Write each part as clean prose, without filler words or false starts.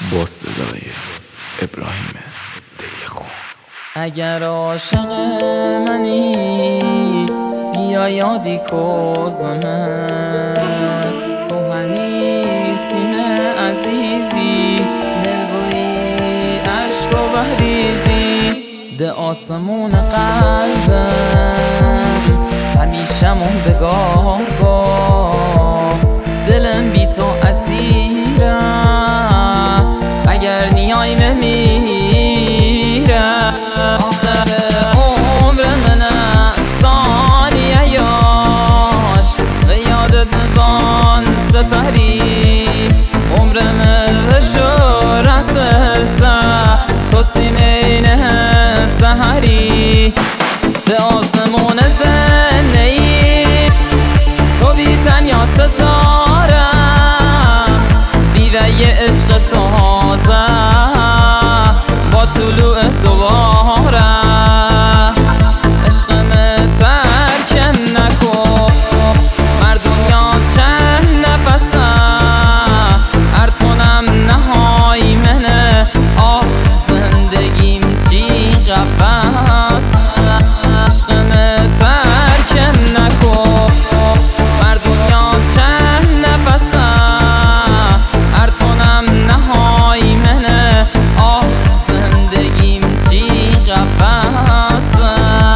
با صدای ابراهیم دلی خون. اگر عاشق منی بیا یادی کوزمه، تو هنی سینه عزیزی، دلبری عشق و بهریزی، ده آسمون قلبم همیشه موندگار با، دلم بی تو اسیره اگر نیای نمیره. آخر عمر منه ثانیه یاش به یادت نبان سپری، عمر من شو رسه تو سیمینه سهری، به آسمون زنده ای تو بی تنیا ستارم، بیوه ی عشق تازه با طلوع دوباره، عشقم ترکم نکن مردم چند نفسه، ارتونم نهای منه آه زندگیم چی قفص، عشقم ترکم نکن مردم چند نفسه، ارتونم نهای منه آه زندگیم چی قفصه.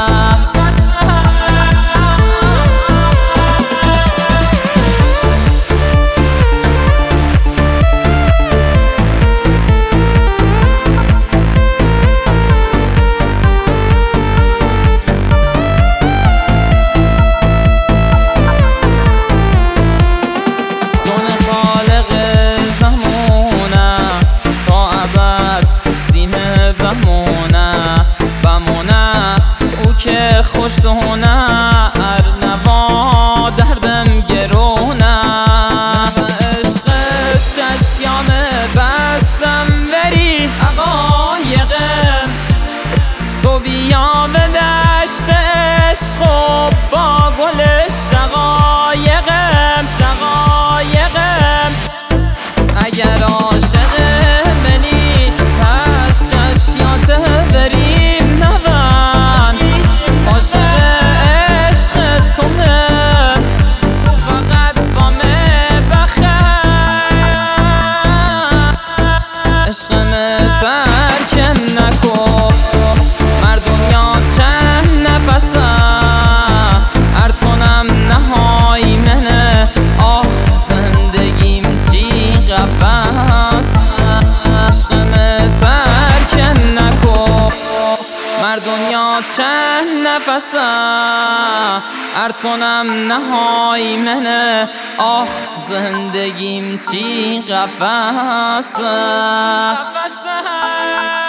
بمونه او که خوش دونه ارنوا دردم گرونه، عشق چشیام بستم وری حقایقم، تو بیا به دشت عشق و با گل شقایقم، اگر عاشق منی پس چشیات بریم نبند، عاشق عشق تو من تو فقط با من بخند، عشقم ترکم نکن مردم چند نفسه، ارتونم نهای منه آه زندگیم چی قفص، عشقم ترکم نکن مردم چند نفسه، ارتونم نهای منه آه زندگیم چی قفص.